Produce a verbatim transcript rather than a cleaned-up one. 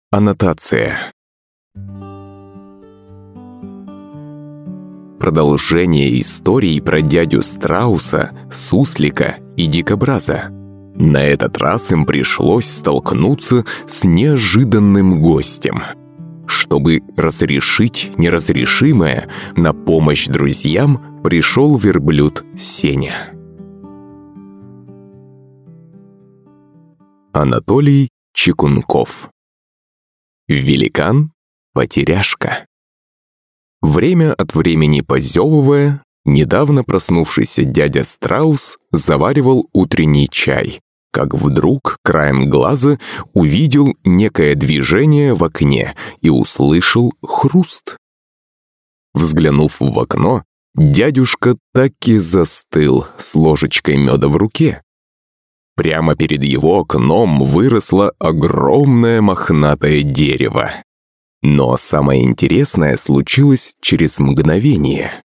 Аннотация. Продолжение истории про дядю Страуса, суслика и дикобраза. На этот раз им пришлось столкнуться с неожиданным гостем. Чтобы разрешить неразрешимое, на помощь друзьям пришел верблюд Сеня. Анатолий Чекунков. Великан-потеряшка. Время от времени позевывая, недавно проснувшийся дядя Страус заваривал утренний чай, как вдруг краем глаза увидел некое движение в окне и услышал хруст. Взглянув в окно, дядюшка так и застыл с ложечкой меда в руке. Прямо перед его окном выросло огромное мохнатое дерево. Но самое интересное случилось через мгновение.